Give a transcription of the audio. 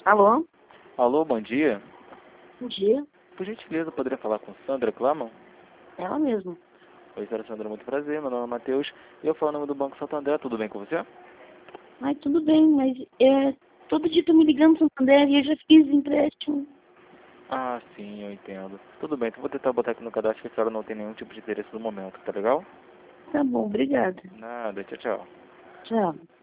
Alô? Alô, bom dia. Bom dia. Por gentileza, poderia falar com Sandra Claman? Ela mesma. Oi, senhora Sandra, muito prazer. Meu nome é Matheus e eu falo em nome do Banco Santander. Tudo bem com você? Ai, tudo bem, mas todo dia tô me ligando no Santander e eu já fiz empréstimo. Ah, sim, eu entendo. Tudo bem, então vou tentar botar aqui no cadastro que a senhora não tem nenhum tipo de interesse no momento, tá legal? Tá bom, obrigada. Nada, tchau, tchau. Tchau.